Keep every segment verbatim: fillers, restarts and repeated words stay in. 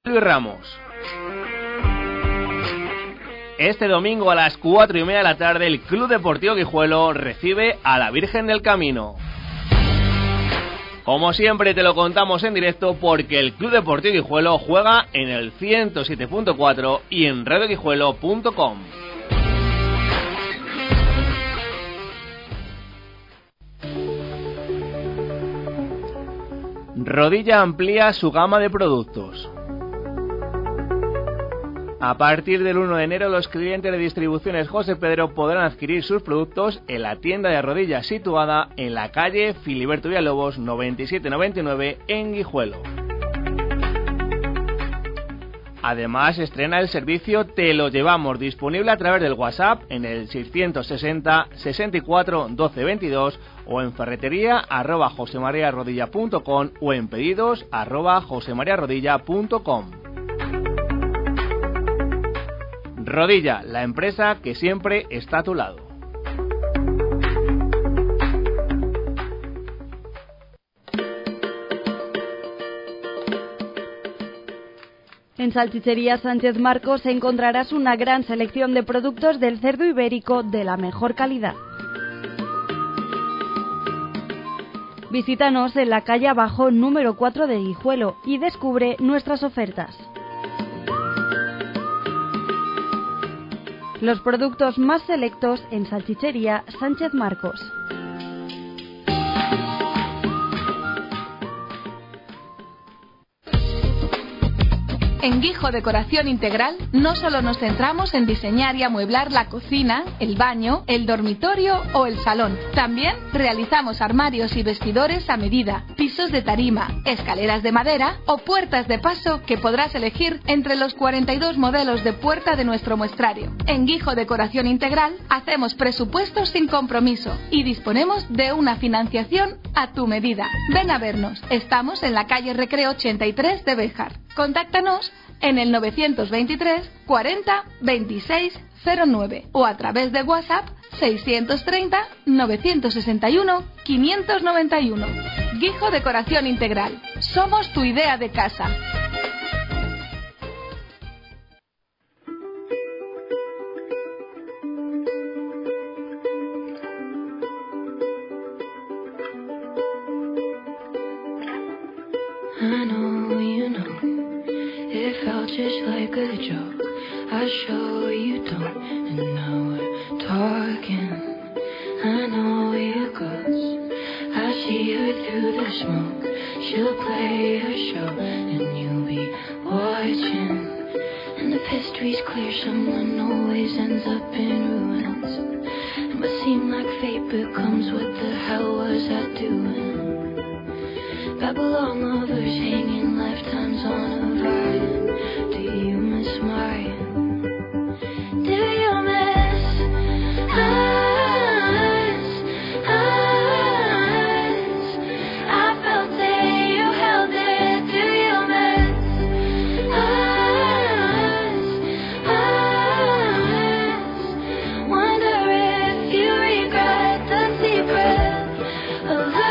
Luis Ramos. Este domingo a las cuatro y media de la tarde el Club Deportivo Guijuelo recibe a la Virgen del Camino. Como siempre te lo contamos en directo porque el Club Deportivo Guijuelo juega en el ciento siete punto cuatro y en radio guijuelo punto com. Rodilla amplía su gama de productos. A partir del uno de enero, los clientes de Distribuciones José Pedro podrán adquirir sus productos en la tienda de Rodilla situada en la calle Filiberto Villalobos noventa y siete noventa y nueve en Guijuelo. Además, estrena el servicio Te lo llevamos, disponible a través del WhatsApp en el seiscientos sesenta sesenta y cuatro doce veintidós o en ferretería arroba josemariarodilla punto com o en pedidos arroba josemariarodilla punto com. Rodilla, la empresa que siempre está a tu lado. En Salchichería Sánchez Marcos encontrarás una gran selección de productos del cerdo ibérico de la mejor calidad. Visítanos en la calle Abajo número cuatro de Guijuelo y descubre nuestras ofertas. Los productos más selectos en Salchichería Sánchez Marcos. En Guijo Decoración Integral no solo nos centramos en diseñar y amueblar la cocina, el baño, el dormitorio o el salón. También realizamos armarios y vestidores a medida, pisos de tarima, escaleras de madera o puertas de paso que podrás elegir entre los cuarenta y dos modelos de puerta de nuestro muestrario. En Guijo Decoración Integral hacemos presupuestos sin compromiso y disponemos de una financiación a tu medida. Ven a vernos. Estamos en la calle Recreo ochenta y tres de Béjar. Contáctanos en el novecientos veintitrés cuarenta veintiséis cero nueve o a través de WhatsApp seiscientos treinta novecientos sesenta y uno quinientos noventa y uno. Guijo Decoración Integral. Somos tu idea de casa. I know you know it felt just like a joke. I show you don't, and now we're talking. I know it goes. I see her through the smoke. She'll play her show, and you'll be watching. And if history's clear, someone always ends up in ruins. It must seem like fate becomes what the hell was I doing? Babylon lovers hanging lifetimes on a vine. Do you miss mine? Do you miss us? Us? I felt it, you held it. Do you miss us? Us? Wonder if you regret the secret of us.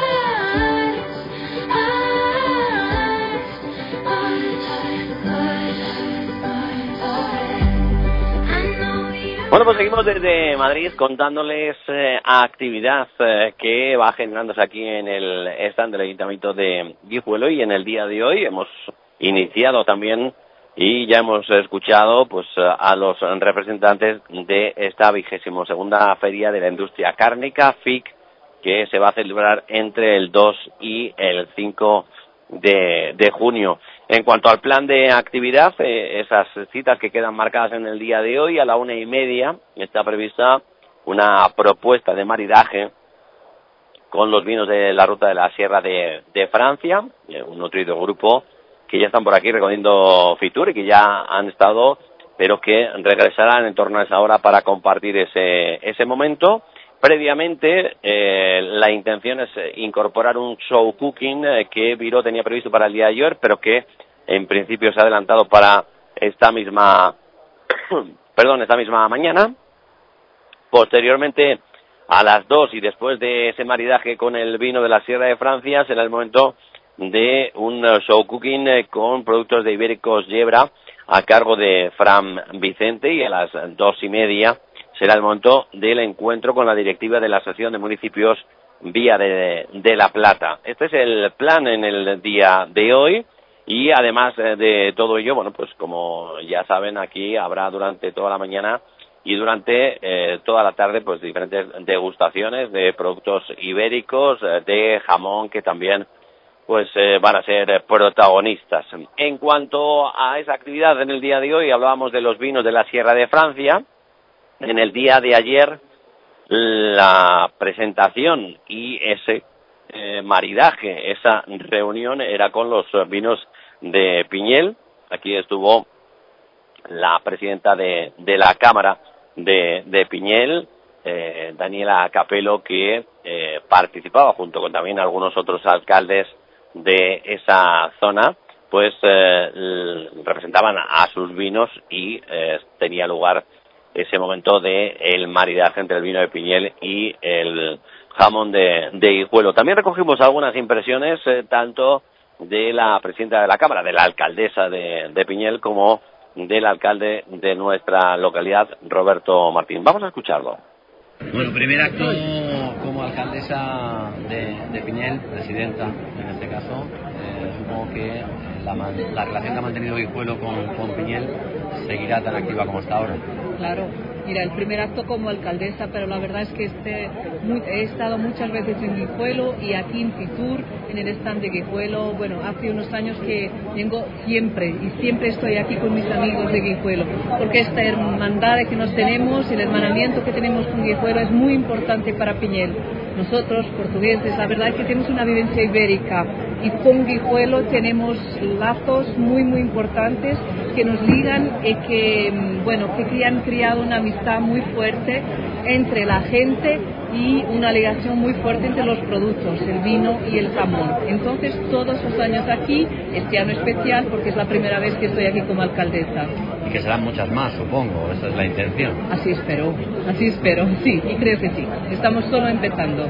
Bueno, pues seguimos desde Madrid contándoles eh, actividad eh, que va generándose aquí en el stand del Ayuntamiento de Guijuelo, y en el día de hoy hemos iniciado también y ya hemos escuchado pues a los representantes de esta vigésimo segunda Feria de la Industria Cárnica, F I C, que se va a celebrar entre el dos y el cinco de, de junio. En cuanto al plan de actividad, eh, esas citas que quedan marcadas en el día de hoy, a la una y media está prevista una propuesta de maridaje con los vinos de la ruta de la Sierra de, de Francia, eh, un nutrido grupo que ya están por aquí recorriendo Fitur y que ya han estado, pero que regresarán en torno a esa hora para compartir ese, ese momento. Previamente, eh, la intención es incorporar un show cooking eh, que Viró tenía previsto para el día de ayer, pero que en principio se ha adelantado para esta misma, perdón, esta misma mañana. Posteriormente, a las dos y después de ese maridaje con el vino de la Sierra de Francia, será el momento de un show cooking con productos de Ibéricos Yebra a cargo de Fran Vicente, y a las dos y media será el momento del encuentro con la directiva de la Asociación de Municipios Vía de, de la Plata. Este es el plan en el día de hoy, y además de todo ello, bueno, pues como ya saben, aquí habrá durante toda la mañana y durante eh, toda la tarde pues diferentes degustaciones de productos ibéricos, de jamón, que también pues eh, van a ser protagonistas. En cuanto a esa actividad en el día de hoy, hablábamos de los vinos de la Sierra de Francia. En el día de ayer, la presentación y ese eh, maridaje, esa reunión era con los vinos de Piñel. Aquí estuvo la presidenta de, de la Cámara de, de Piñel, eh, Daniela Capello, que eh, participaba junto con también algunos otros alcaldes de esa zona, pues eh, representaban a sus vinos, y eh, tenía lugar ese momento de el maridaje entre el vino de Piñel y el jamón de, de Guijuelo. También recogimos algunas impresiones eh, tanto de la presidenta de la Cámara, de la alcaldesa de, de Piñel, como del alcalde de nuestra localidad, Roberto Martín. Vamos a escucharlo. Bueno, primer acto como alcaldesa de, de Piñel, presidenta en este caso. Eh, supongo que la, la relación que ha mantenido Guijuelo con, con Piñel seguirá tan activa como hasta ahora. Claro, mira, el primer acto como alcaldesa, pero la verdad es que este, muy, he estado muchas veces en Guijuelo y aquí en Fitur, en el stand de Guijuelo. Bueno, hace unos años que vengo siempre y siempre estoy aquí con mis amigos de Guijuelo, porque esta hermandad que nos tenemos y el hermanamiento que tenemos con Guijuelo es muy importante para Piñel. Nosotros, portugueses, la verdad es que tenemos una vivencia ibérica, y con Guijuelo tenemos lazos muy muy importantes que nos ligan y que, bueno, que han creado una amistad muy fuerte entre la gente y una ligación muy fuerte entre los productos, el vino y el jamón. Entonces, todos los años aquí, este año especial, porque es la primera vez que estoy aquí como alcaldesa. Y que serán muchas más, supongo, esa es la intención. Así espero, así espero, sí, y creo que sí. Estamos solo empezando.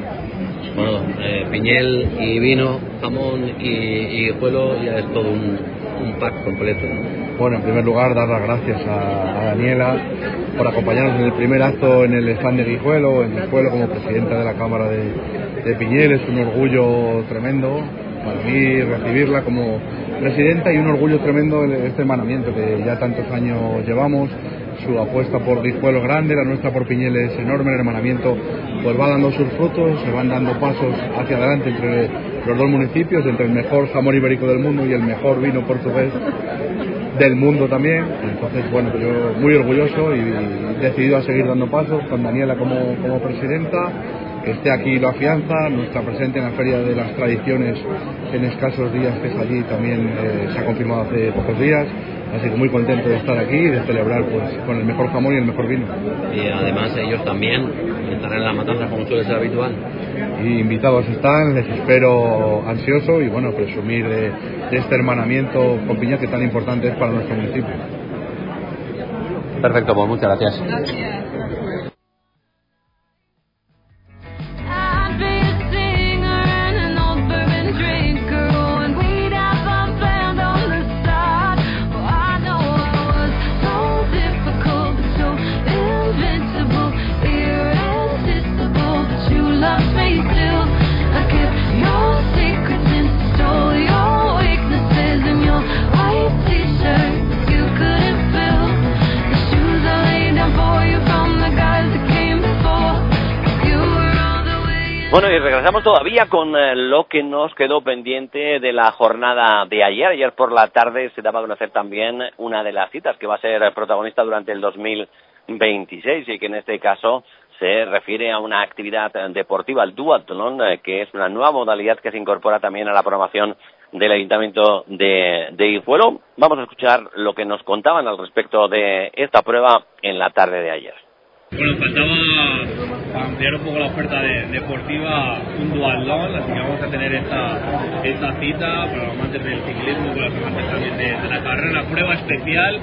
Bueno, eh, Piñel y vino, jamón y, y Guijuelo ya es todo un, un pack completo, ¿no? Bueno, en primer lugar, dar las gracias a, a Daniela por acompañarnos en el primer acto en el stand de Guijuelo, en Guijuelo como presidenta de la Cámara de, de Piñel. Es un orgullo tremendo para mí recibirla como presidenta, y un orgullo tremendo este hermanamiento que ya tantos años llevamos. Su apuesta por Guijuelo es grande, la nuestra por Piñel es enorme. El hermanamiento pues va dando sus frutos, se van dando pasos hacia adelante entre los dos municipios, entre el mejor jamón ibérico del mundo y el mejor vino portugués del mundo también. Entonces, bueno, yo muy orgulloso y decidido a seguir dando pasos con Daniela como, como presidenta. Que esté aquí lo afianza, nuestra presencia en la Feria de las Tradiciones en escasos días que es allí también eh, se ha confirmado hace pocos días, así que muy contento de estar aquí y de celebrar pues con el mejor jamón y el mejor vino. Y además ellos también estarán en la matanza como suele ser habitual. Y invitados están, les espero ansioso y bueno, presumir de, de este hermanamiento con Piñel que tan importante es para nuestro municipio. Perfecto, pues muchas gracias. Gracias. Bueno, y regresamos todavía con eh, lo que nos quedó pendiente de la jornada de ayer. Ayer por la tarde se daba a conocer también una de las citas que va a ser protagonista durante el dos mil veintiséis y que en este caso se refiere a una actividad deportiva, el duatlón, eh, que es una nueva modalidad que se incorpora también a la programación del Ayuntamiento de, de Guijuelo. Vamos a escuchar lo que nos contaban al respecto de esta prueba en la tarde de ayer. Bueno, faltaba ampliar un poco la oferta de, deportiva, un duatlón, así que vamos a tener esta, esta cita para los amantes del ciclismo, para los amantes también de, de la carrera, una prueba especial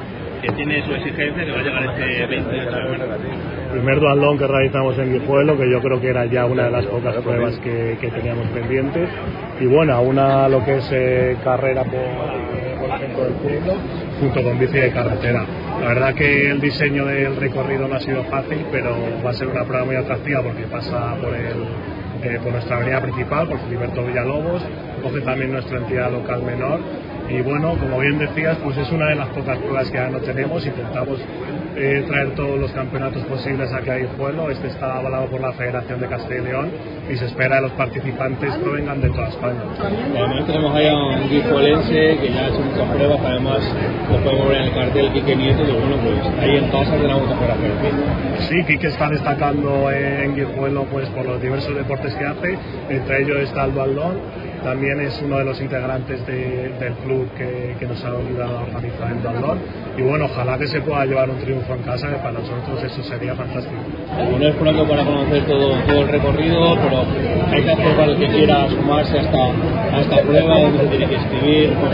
que tiene su exigencia, que va a llegar este veintiocho de marzo. Primer duatlón que realizamos en Guijuelo, que yo creo que era ya una de las pocas pruebas que, que teníamos pendientes, y bueno, una lo que es eh, carrera por, por el centro del pueblo, junto con bici de carretera. La verdad que el diseño del recorrido no ha sido fácil, pero va a ser una prueba muy atractiva porque pasa por el eh, por nuestra avenida principal, por Filiberto Villalobos, coge también nuestra entidad local menor. Y bueno, como bien decías, pues es una de las pocas pruebas que ya no tenemos. Intentamos eh, traer todos los campeonatos posibles aquí a Guijuelo. Este está avalado por la Federación de Castilla y León y se espera que los participantes provengan de toda España. Además tenemos ahí a un guijuelense que ya ha hecho muchas pruebas, además lo podemos ver en el cartel, Quique Nieto, y bueno, pues ahí en casa tenemos muchas pruebas. Sí, Quique está destacando en Guijuelo pues por los diversos deportes que hace, entre ellos está el duatlón. También es uno de los integrantes de, del club que, que nos ha ayudado a organizar el duatlón. Y bueno, ojalá que se pueda llevar un triunfo en casa, que para nosotros eso sería fantástico. No es pronto para conocer todo, todo el recorrido, pero hay que hacer para el que quiera sumarse a esta, a esta prueba, donde se tiene que escribir, pues,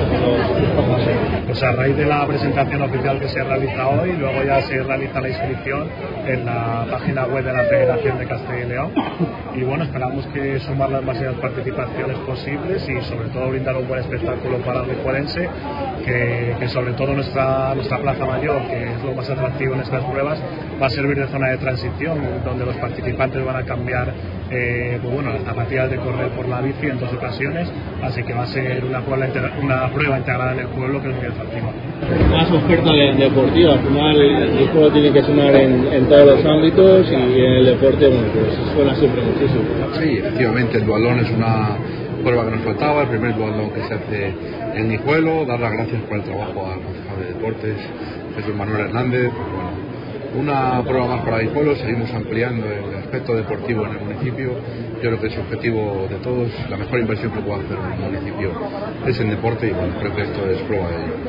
los, pues a raíz de la presentación oficial que se realiza hoy, luego ya se realiza la inscripción en la página web de la Federación de Castilla y León. Y bueno, esperamos que sumar las máximas participaciones posibles y sobre todo brindar un buen espectáculo para el guijuelense, que, que sobre todo nuestra, nuestra plaza mayor, que es lo más atractivo en estas pruebas, va a servir de zona de transición donde los participantes van a cambiar eh, pues bueno, las zapatillas de correr por la bici en dos ocasiones, así que va a ser una prueba, una prueba integrada en el pueblo que es muy atractiva. Más oferta deportiva, al final el juego tiene que sonar en, en todos los ámbitos y en el deporte bueno, pues suena siempre muchísimo. Sí, efectivamente el duatlón es una prueba que nos faltaba, el primer duatlón que se hace en Guijuelo. Dar las gracias por el trabajo al concejal de deportes, Jesús Manuel Hernández. Bueno, una prueba más para Guijuelo, seguimos ampliando el aspecto deportivo en el municipio. Yo creo que es objetivo de todos, la mejor inversión que puede hacer un municipio es en deporte y bueno, creo que esto es prueba de ello.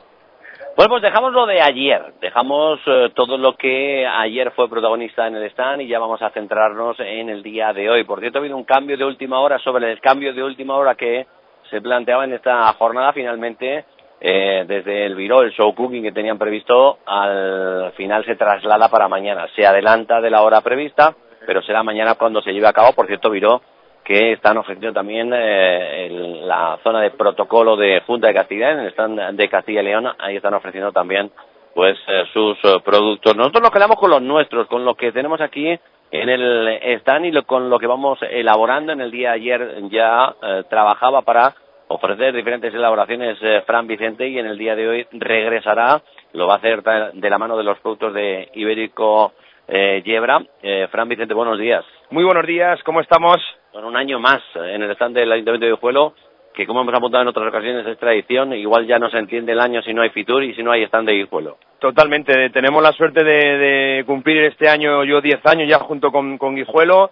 Bueno, pues dejamos lo de ayer, dejamos eh, todo lo que ayer fue protagonista en el stand y ya vamos a centrarnos en el día de hoy. Por cierto, ha habido un cambio de última hora sobre el cambio de última hora que se planteaba en esta jornada. Finalmente, eh, desde el Viró, el show cooking que tenían previsto, al final se traslada para mañana. Se adelanta de la hora prevista, pero será mañana cuando se lleve a cabo. Por cierto, Viró, que están ofreciendo también eh, el, la zona de protocolo de Junta de Castilla, en el stand de Castilla y León, ahí están ofreciendo también pues eh, sus eh, productos. Nosotros nos quedamos con los nuestros, con lo que tenemos aquí en el stand y lo, con lo que vamos elaborando. En el día de ayer ya eh, trabajaba para ofrecer diferentes elaboraciones eh, Fran Vicente y en el día de hoy regresará, lo va a hacer de la mano de los productos de Ibérico eh, Yebra. Eh, Fran Vicente, buenos días. Muy buenos días, ¿cómo estamos? Bueno, un año más en el stand del Ayuntamiento de Guijuelo, que como hemos apuntado en otras ocasiones es tradición, igual ya no se entiende el año si no hay Fitur y si no hay stand de Guijuelo. Totalmente, tenemos la suerte de, de cumplir este año yo diez años ya junto con, con Guijuelo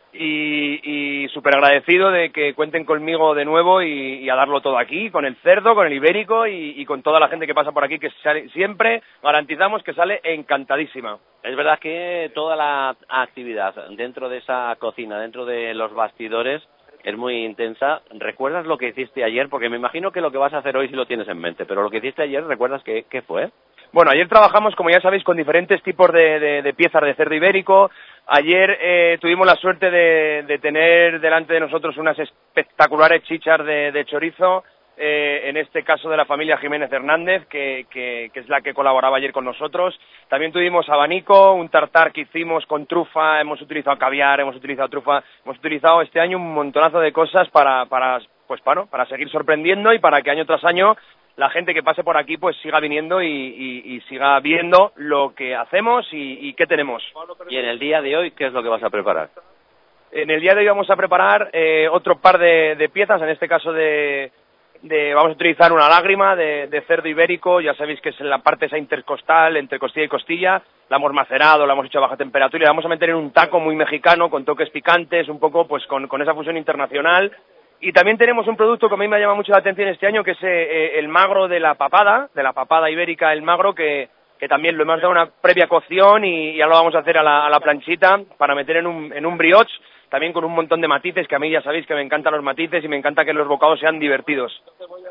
y, y súper agradecido de que cuenten conmigo de nuevo y, y a darlo todo aquí, con el cerdo, con el ibérico y, y con toda la gente que pasa por aquí, que sale, siempre garantizamos que sale encantadísima. Es verdad que toda la actividad dentro de esa cocina, dentro de los bastidores, es muy intensa. ¿Recuerdas lo que hiciste ayer? Porque me imagino que lo que vas a hacer hoy sí lo tienes en mente, pero lo que hiciste ayer, ¿recuerdas qué, qué fue? Bueno, ayer trabajamos, como ya sabéis, con diferentes tipos de, de, de piezas de cerdo ibérico. Ayer eh, tuvimos la suerte de, de tener delante de nosotros unas espectaculares chichas de, de chorizo, eh, en este caso de la familia Jiménez Hernández, que, que, que es la que colaboraba ayer con nosotros. También tuvimos abanico, un tartar que hicimos con trufa, hemos utilizado caviar, hemos utilizado trufa, hemos utilizado este año un montonazo de cosas para, para, pues, para, para seguir sorprendiendo y para que año tras año la gente que pase por aquí pues siga viniendo y, y, y siga viendo lo que hacemos y, y qué tenemos. Y en el día de hoy, ¿qué es lo que vas a preparar? En el día de hoy vamos a preparar eh, otro par de, de piezas, en este caso de, de vamos a utilizar una lágrima de, de cerdo ibérico. Ya sabéis que es en la parte esa intercostal, entre costilla y costilla, la hemos macerado, la hemos hecho a baja temperatura y la vamos a meter en un taco muy mexicano con toques picantes, un poco pues con, con esa fusión internacional. Y también tenemos un producto que a mí me llama mucho la atención este año, que es eh, el magro de la papada, de la papada ibérica, el magro, que, que también lo hemos dado una previa cocción y, y ya lo vamos a hacer a la, a la planchita para meter en un, en un brioche, también con un montón de matices, que a mí ya sabéis que me encantan los matices y me encanta que los bocados sean divertidos.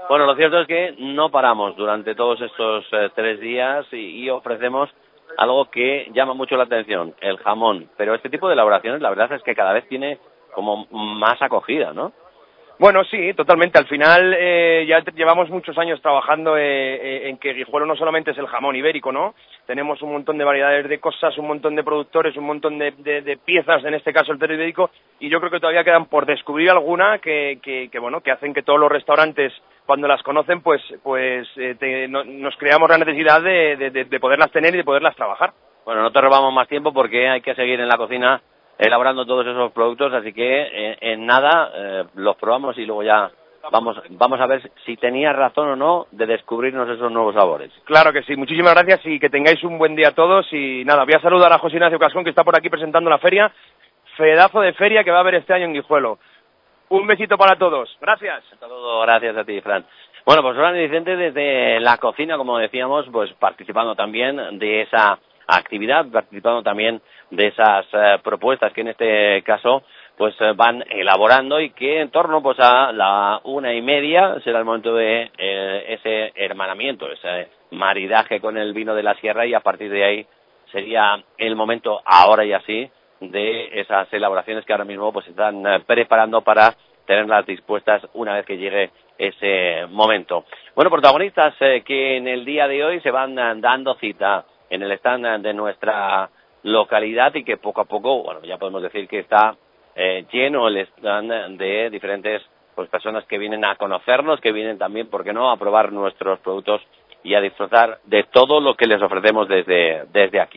Bueno, lo cierto es que no paramos durante todos estos eh, tres días y, y ofrecemos algo que llama mucho la atención, el jamón. Pero este tipo de elaboraciones, la verdad es que cada vez tiene como más acogida, ¿no? Bueno, sí, totalmente. Al final eh, ya llevamos muchos años trabajando eh, en que Guijuelo no solamente es el jamón ibérico, ¿no? Tenemos un montón de variedades de cosas, un montón de productores, un montón de, de, de piezas, en este caso el cerdo ibérico, y yo creo que todavía quedan por descubrir alguna que, que, que bueno, que hacen que todos los restaurantes, cuando las conocen, pues, pues eh, te, no, nos creamos la necesidad de, de, de, de poderlas tener y de poderlas trabajar. Bueno, no te robamos más tiempo porque hay que seguir en la cocina elaborando todos esos productos, así que eh, en nada eh, los probamos y luego ya vamos vamos a ver si tenía razón o no de descubrirnos esos nuevos sabores. Claro que sí, muchísimas gracias y que tengáis un buen día a todos y nada, voy a saludar a José Ignacio Cascón que está por aquí presentando la feria, pedazo de feria que va a haber este año en Guijuelo. Un besito para todos, gracias. Un saludo, gracias a ti, Fran. Bueno, pues Fran y Vicente desde la cocina, como decíamos, pues participando también de esa actividad, participando también de esas eh, propuestas que en este caso pues eh, van elaborando y que en torno pues a la una y media será el momento de eh, ese hermanamiento, ese maridaje con el vino de la sierra y a partir de ahí sería el momento ahora y así de esas elaboraciones que ahora mismo pues están eh, preparando para tenerlas dispuestas una vez que llegue ese momento. Bueno, protagonistas eh, que en el día de hoy se van eh, dando cita en el stand de nuestra localidad y que poco a poco, bueno, ya podemos decir que está eh, lleno el stand de diferentes pues personas que vienen a conocernos, que vienen también, ¿por qué no?, a probar nuestros productos y a disfrutar de todo lo que les ofrecemos desde, desde aquí.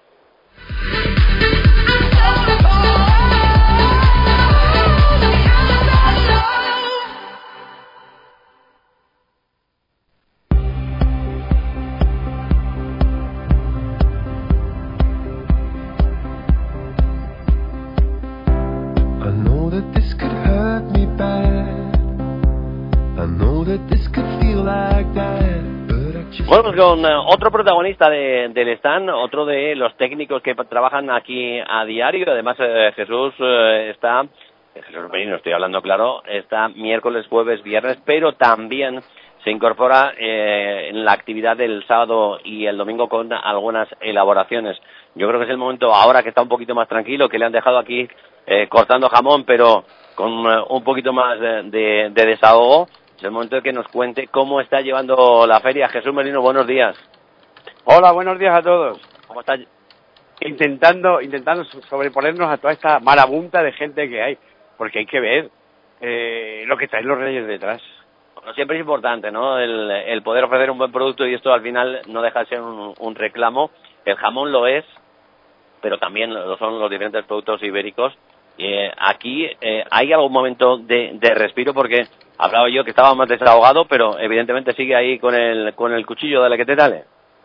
Bueno, pues con uh, otro protagonista de, del stand, otro de los técnicos que trabajan aquí a diario, además eh, Jesús eh, está, Jesús Merino, estoy hablando claro, está miércoles, jueves, viernes, pero también se incorpora eh, en la actividad del sábado y el domingo con algunas elaboraciones. Yo creo que es el momento ahora que está un poquito más tranquilo, que le han dejado aquí eh, cortando jamón, pero con uh, un poquito más de, de, de desahogo. Es el momento de que nos cuente cómo está llevando la feria. Jesús Merino, buenos días. Hola, buenos días a todos. ¿Cómo está? Intentando, intentando sobreponernos a toda esta marabunta de gente que hay, porque hay que ver eh, lo que traen los reyes detrás. Bueno, siempre es importante, ¿no?, el, el poder ofrecer un buen producto y esto al final no deja de ser un, un reclamo. El jamón lo es, pero también lo son los diferentes productos ibéricos. Eh, aquí eh, hay algún momento de, de respiro porque hablaba yo que estaba más desahogado, pero evidentemente sigue ahí con el con el cuchillo de la que te dale.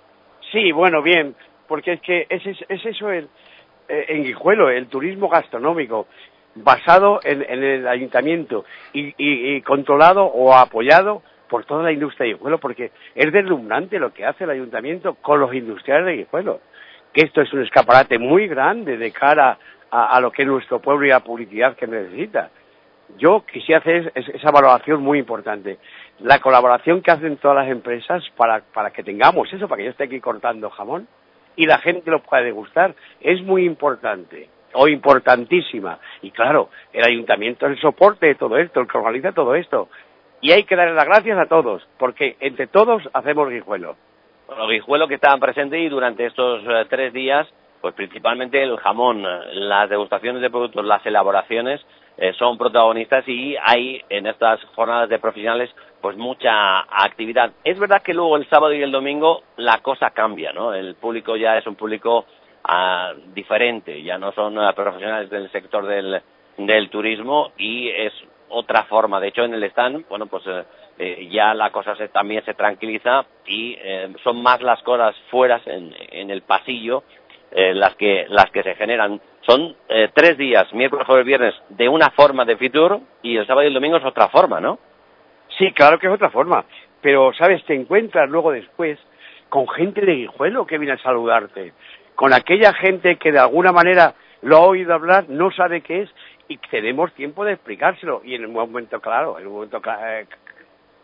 Sí, bueno, bien, porque es que es, es, es eso el, eh, en Guijuelo, el turismo gastronómico, basado en, en el ayuntamiento y, y, y controlado o apoyado por toda la industria de Guijuelo, porque es deslumbrante lo que hace el ayuntamiento con los industriales de Guijuelo, que esto es un escaparate muy grande de cara a, a lo que es nuestro pueblo y la publicidad que necesita. Yo quisiera hacer es, esa valoración muy importante. La colaboración que hacen todas las empresas para, para que tengamos eso, para que yo esté aquí cortando jamón y la gente lo pueda degustar, es muy importante o importantísima. Y claro, el ayuntamiento es el soporte de todo esto, el que organiza todo esto. Y hay que darle las gracias a todos, porque entre todos hacemos Guijuelo. Bueno, Guijuelo que estaban presentes y durante estos eh, tres días, pues principalmente el jamón, las degustaciones de productos, las elaboraciones, Eh, son protagonistas y hay en estas jornadas de profesionales pues mucha actividad. Es verdad que luego el sábado y el domingo la cosa cambia, ¿no? El público ya es un público uh, diferente, ya no son uh, profesionales del sector del, del turismo y es otra forma. De hecho, en el stand, bueno, pues uh, eh, ya la cosa se, también se tranquiliza y eh, son más las cosas fuera en, en el pasillo Eh, las que las que se generan. Son eh, tres días, miércoles, jueves, viernes, de una forma de Fitur y el sábado y el domingo es otra forma, ¿no? Sí, claro que es otra forma, pero, ¿sabes?, te encuentras luego después con gente de Guijuelo que viene a saludarte, con aquella gente que de alguna manera lo ha oído hablar, no sabe qué es y tenemos tiempo de explicárselo y en un momento claro, en un momento cl-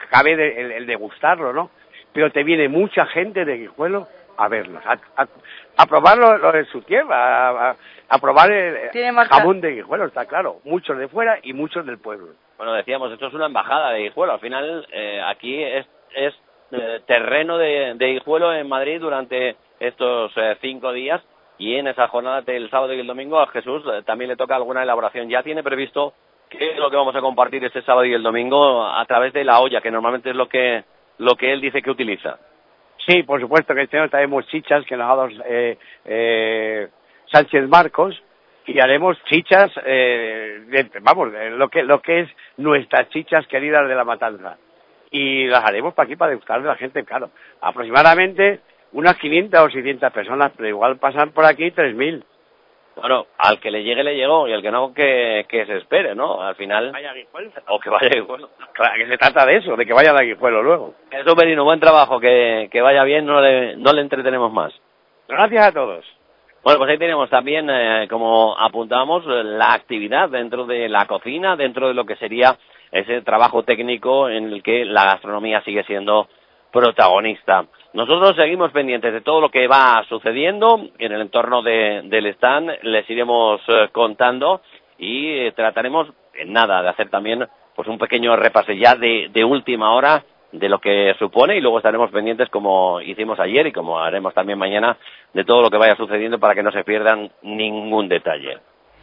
acabe de, el, el degustarlo, ¿no? Pero te viene mucha gente de Guijuelo a verlos, a, a, a probar lo, lo de su tierra, a, a, a probar el jamón de Guijuelo, está claro. Muchos de fuera y muchos del pueblo. Bueno, decíamos, esto es una embajada de Guijuelo. Al final, eh, aquí es, es eh, terreno de, de Guijuelo en Madrid durante estos eh, cinco días. Y en esa jornada del sábado y el domingo a Jesús eh, también le toca alguna elaboración. Ya tiene previsto qué es lo que vamos a compartir este sábado y el domingo a través de la olla, que normalmente es lo que lo que él dice que utiliza. Sí, por supuesto que este año traemos chichas que nos ha dado eh, eh, Sánchez Marcos, y haremos chichas, eh, de, vamos, de lo que lo que es nuestras chichas queridas de la matanza. Y las haremos para aquí, para degustar de la gente, claro. Aproximadamente unas quinientas o seiscientas personas, pero igual pasan por aquí tres mil. Bueno, al que le llegue, le llegó, y al que no, que, que se espere, ¿no? Al final... Vaya a Guijuelo. O que vaya a Guijuelo. Claro, que se trata de eso, de que vaya a Guijuelo luego. Jesús Merino, buen trabajo, que, que vaya bien, no le, no le entretenemos más. Gracias a todos. Bueno, pues ahí tenemos también, eh, como apuntábamos, la actividad dentro de la cocina, dentro de lo que sería ese trabajo técnico en el que la gastronomía sigue siendo protagonista. Nosotros seguimos pendientes de todo lo que va sucediendo en el entorno de, del stand, les iremos eh, contando y eh, trataremos en nada de hacer también pues un pequeño repase ya de, de última hora de lo que supone, y luego estaremos pendientes, como hicimos ayer y como haremos también mañana, de todo lo que vaya sucediendo para que no se pierdan ningún detalle.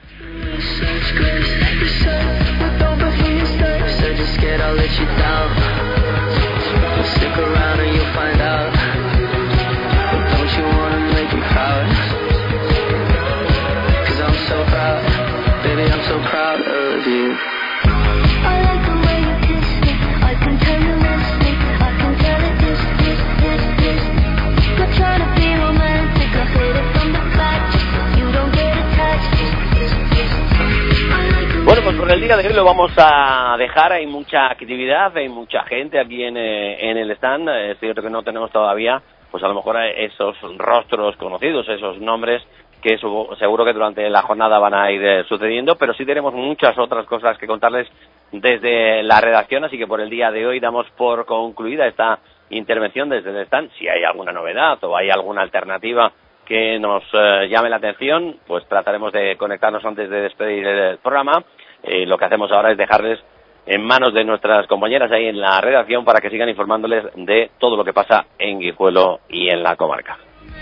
Bueno, pues por el día de hoy lo vamos a dejar. Hay mucha actividad, hay mucha gente aquí en, eh, en el stand. Es cierto que no tenemos todavía, pues a lo mejor esos rostros conocidos, esos nombres que seguro que durante la jornada van a ir eh, sucediendo, pero sí tenemos muchas otras cosas que contarles desde la redacción, así que por el día de hoy damos por concluida esta intervención desde el stand. Si hay alguna novedad o hay alguna alternativa que nos eh, llame la atención, pues trataremos de conectarnos antes de despedir el programa. Eh, lo que hacemos ahora es dejarles en manos de nuestras compañeras ahí en la redacción para que sigan informándoles de todo lo que pasa en Guijuelo y en la comarca.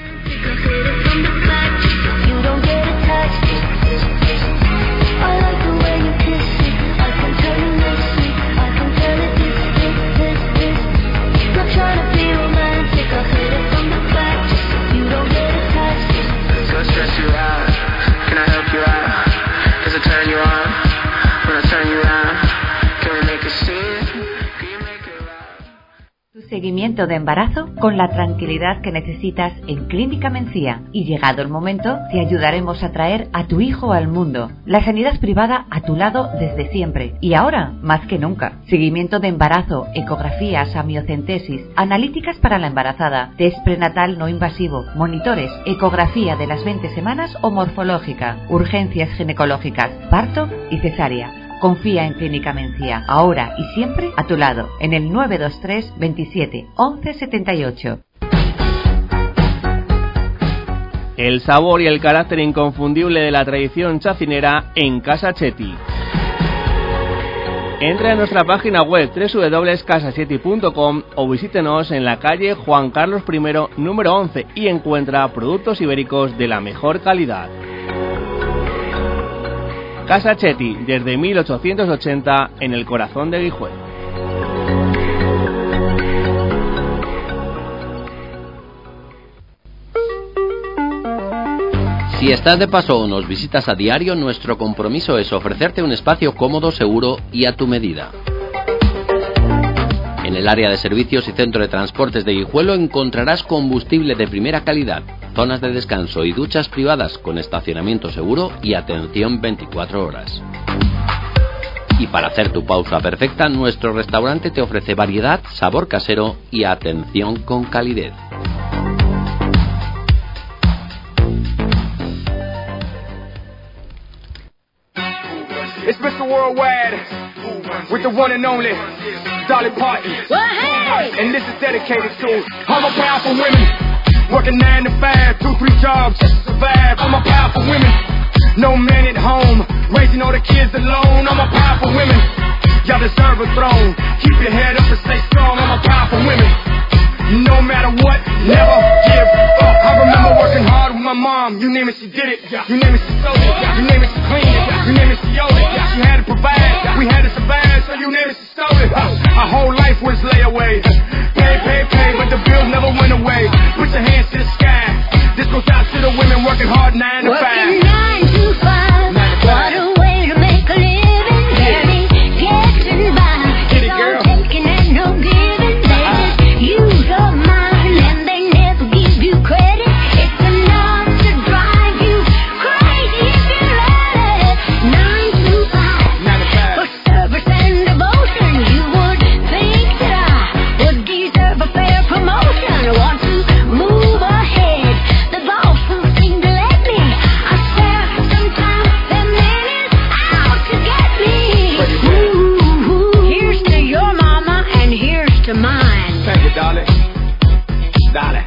Tu seguimiento de embarazo con la tranquilidad que necesitas en Clínica Mencía. Y llegado el momento, te ayudaremos a traer a tu hijo al mundo. La sanidad privada a tu lado desde siempre. Y ahora, más que nunca. Seguimiento de embarazo, ecografías, amiocentesis, analíticas para la embarazada, test prenatal no invasivo, monitores, ecografía de las veinte semanas o morfológica, urgencias ginecológicas, parto y cesárea. Confía en Clínica Mencía, ahora y siempre a tu lado, en el nueve dos tres, veintisiete, once setenta y ocho. El sabor y el carácter inconfundible de la tradición chacinera en Casa Chetti. Entra en nuestra página web doble u doble u doble u punto casa chetti punto com o visítenos en la calle Juan Carlos primero, número once, y encuentra productos ibéricos de la mejor calidad. Casa Chetti, desde mil ochocientos ochenta, en el corazón de Guijuelo. Si estás de paso o nos visitas a diario, nuestro compromiso es ofrecerte un espacio cómodo, seguro y a tu medida. En el área de servicios y centro de transportes de Guijuelo encontrarás combustible de primera calidad, zonas de descanso y duchas privadas con estacionamiento seguro y atención veinticuatro horas. Y para hacer tu pausa perfecta, nuestro restaurante te ofrece variedad, sabor casero y atención con calidez. It's mister Worldwide. with the one and only Dolly Parton. And this is dedicated to all my powerful women, working nine to five, two, three jobs just to survive. All my powerful women, no man at home, raising all the kids alone. All my powerful women, y'all deserve a throne. Keep your head up and stay strong. All my powerful women, no matter what, never give up. I remember working hard with my mom. You name it, she did it. You name it, she sold it. You name it, she cleaned it. You name it, she owed it. She had to provide. We had to survive. So you name it, she stole it. Our whole life was layaway. Pay, pay, pay, but the bills never went away. Put your hands to the sky. This goes out to the women working hard nine to five. Working nine to five. What a way to make a living. Barely getting by. Get it, girl. No taking and no giving. They just use your mind and they never give you credit. It's enough to drive you crazy if you let it. Nine to five. Nine to five. For service and devotion, you would think that I would deserve a fair promotion. I want to move ahead. The boss won't seem to let me. I swear sometimes the man is out to get me. Ooh, here's to your mama and here's to mine. Thank you, Dolly. Dolly.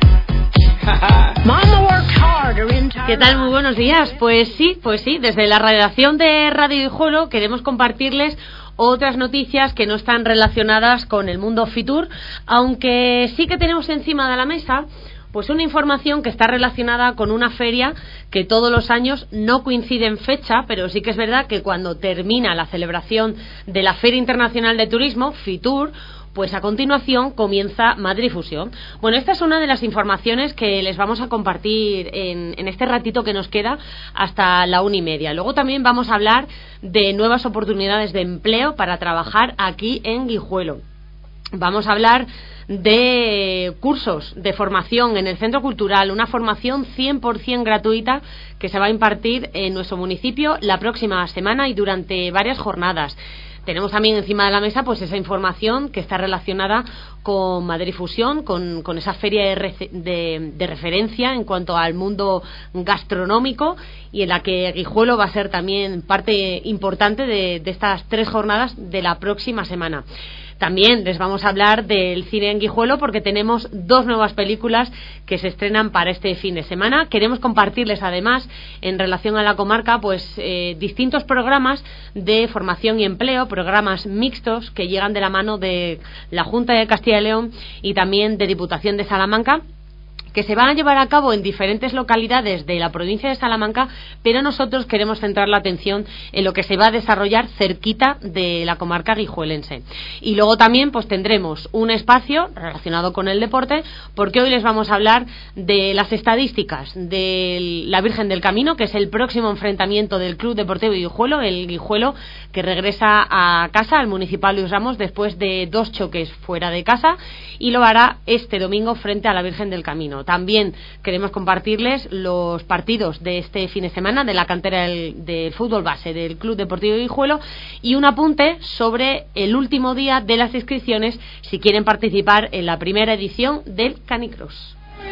Mama worked harder in time. ¿Qué tal? Muy buenos días. Pues sí, pues sí, desde la redacción de Radio Guijuelo queremos compartirles otras noticias que no están relacionadas con el mundo Fitur, aunque sí que tenemos encima de la mesa pues una información que está relacionada con una feria que todos los años no coincide en fecha, pero sí que es verdad que cuando termina la celebración de la Feria Internacional de Turismo, Fitur, pues a continuación comienza Madrid Fusión. Bueno, esta es una de las informaciones que les vamos a compartir en, en este ratito que nos queda hasta la una y media. Luego también vamos a hablar de nuevas oportunidades de empleo para trabajar aquí en Guijuelo. Vamos a hablar de cursos de formación en el Centro Cultural, una formación cien por ciento gratuita que se va a impartir en nuestro municipio la próxima semana y durante varias jornadas. Tenemos también encima de la mesa pues esa información que está relacionada con Madrid Fusión, con, con esa feria de, rece, de, de referencia en cuanto al mundo gastronómico y en la que Guijuelo va a ser también parte importante de, de estas tres jornadas de la próxima semana. También les vamos a hablar del cine en Guijuelo porque tenemos dos nuevas películas que se estrenan para este fin de semana. Queremos compartirles además, en relación a la comarca, pues eh, distintos programas de formación y empleo, programas mixtos que llegan de la mano de la Junta de Castilla y León y también de Diputación de Salamanca, que se van a llevar a cabo en diferentes localidades de la provincia de Salamanca, pero nosotros queremos centrar la atención en lo que se va a desarrollar cerquita de la comarca guijuelense. Y luego también pues tendremos un espacio relacionado con el deporte, porque hoy les vamos a hablar de las estadísticas de la Virgen del Camino, que es el próximo enfrentamiento del Club Deportivo Guijuelo, el Guijuelo que regresa a casa, al Municipal Luis Ramos, después de dos choques fuera de casa, y lo hará este domingo frente a la Virgen del Camino. También queremos compartirles los partidos de este fin de semana de la cantera del, del fútbol base del Club Deportivo Guijuelo y un apunte sobre el último día de las inscripciones si quieren participar en la primera edición del Canicross.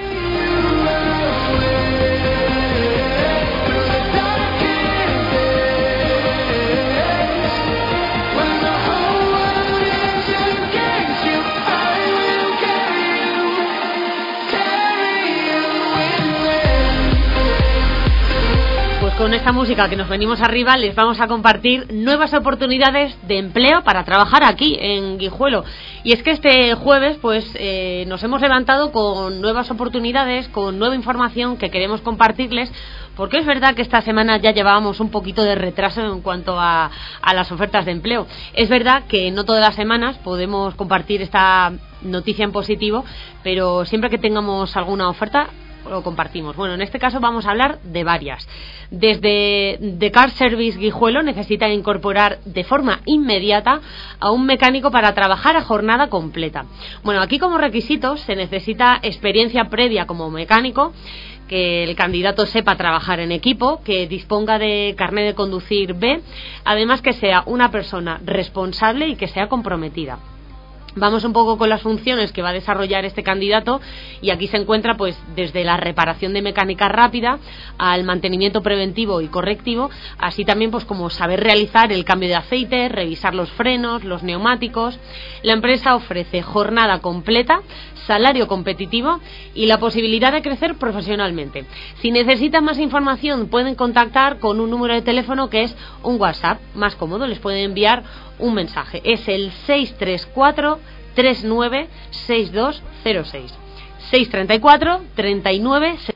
Con esta música que nos venimos arriba les vamos a compartir nuevas oportunidades de empleo para trabajar aquí en Guijuelo. Y es que este jueves pues eh, nos hemos levantado con nuevas oportunidades, con nueva información que queremos compartirles, porque es verdad que esta semana ya llevábamos un poquito de retraso en cuanto a, a las ofertas de empleo. Es verdad que no todas las semanas podemos compartir esta noticia en positivo, pero siempre que tengamos alguna oferta lo compartimos. Bueno, en este caso vamos a hablar de varias. Desde The Car Service Guijuelo necesitan incorporar de forma inmediata a un mecánico para trabajar a jornada completa. Bueno, aquí como requisitos se necesita experiencia previa como mecánico, que el candidato sepa trabajar en equipo, que disponga de carnet de conducir B, además que sea una persona responsable y que sea comprometida. Vamos un poco con las funciones que va a desarrollar este candidato, y aquí se encuentra pues desde la reparación de mecánica rápida al mantenimiento preventivo y correctivo, así también pues como saber realizar el cambio de aceite, revisar los frenos, los neumáticos. La empresa ofrece jornada completa, salario competitivo y la posibilidad de crecer profesionalmente. Si necesitan más información pueden contactar con un número de teléfono que es un WhatsApp más cómodo, les pueden enviar un mensaje, es el seis tres cuatro, tres nueve, seis dos cero seis, seis tres cuatro, tres nueve